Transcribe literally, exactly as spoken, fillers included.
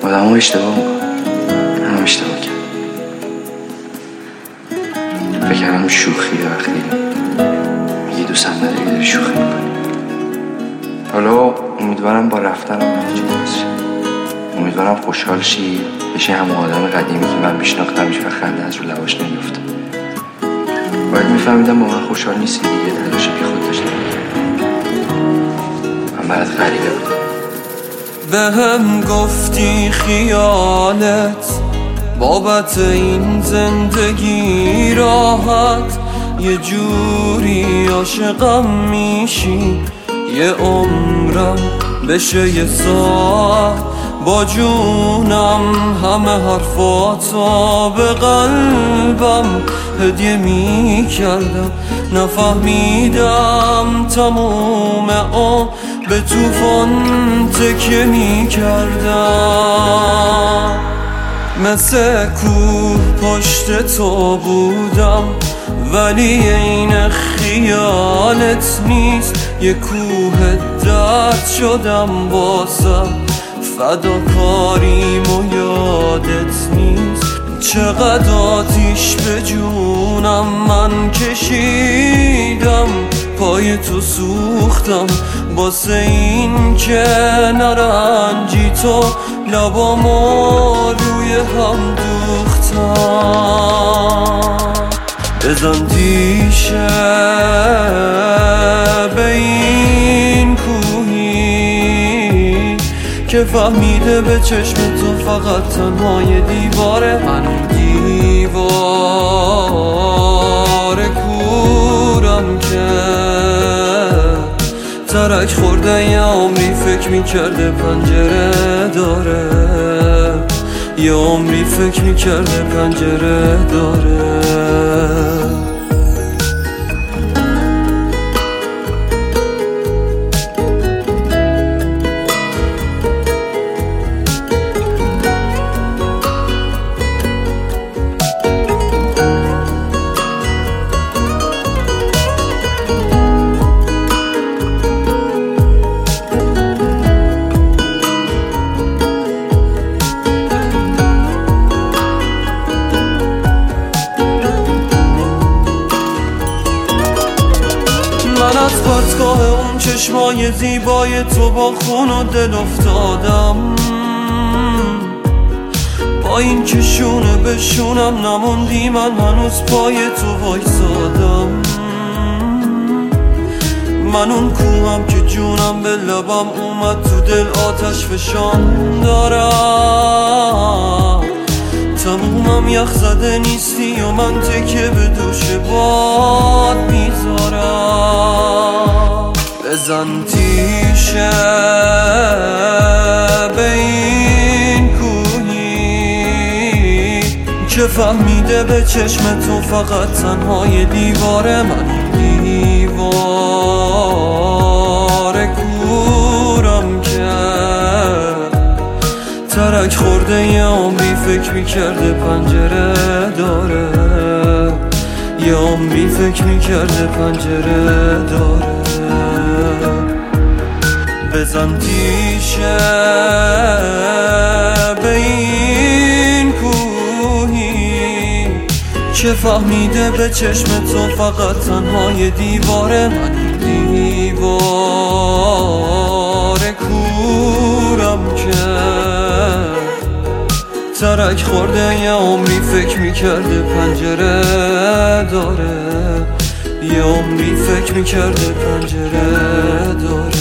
آدم ها اشتباه میکنن، هم اشتباه کرد. فکر کردم شوخیه وقتی میگی دوستم نداری داری شوخی میکنی. حالا امیدوارم با رفتنم نتیجه درست شه. امیدوارم خوشحال شی بشه همون آدم قدیمی که من میشناختمش و خنده از رو لباش نمیفته. باید میفهمیدم با من خوشحال نیستی دیگه، تلاش بی خود داشته من برات غریبه بودم. به هم گفتی خیالت بابت این زندگی راحت، یه جوری عاشقم میشی یه عمرم بشه یه ساعت. با جونم همه حرفاتو به قلبم هدیه می کردم، نفهمیدم تموم آن به توفان تکیه می کردم. مثل کوه پشت تو بودم ولی این خیالت نیست، یه کوه درد شدم واسه فداکاریم و یادت نیست. چقدر آتیش به جونم من کشیدم، پای تو سوختم واسه این که نرنجی تو، لبامو روی هم دوختم. بزن تیشه به این کوهی که فهمیده به چشم تو فقط تنهای دیواره. من دیوار کورم که ترک خورده یه عمری فکر میکرده پنجره داره، یه عمری فکر میکرده پنجره داره. من از پرتگاه اون چشمای زیبای تو با خون و دل افتادم، با این که شونه به شونم نموندی من هنوز پای تو وایسادم. من اون کوهم که جونم به لبم اومد تو دل آتش فشان دارم. تمومم یخ زده نیستی و من تکه به دوش باد میذارم. بزن تیشه به این کوهی که فهمیده به چشم تو فقط تنهای دیواره. من دیوار کورم که ترک خورده یه عمری فکر میکرده پنجره داره، یه عمری فکر میکرده پنجره داره. بزن تیشه به این کوهی که فهمیده به چشم تو فقط تنهای دیواره. من دیوار کورم که ترک خورده یه عمری فکر میکرده پنجره داره، یه عمری فکر میکرده پنجره داره.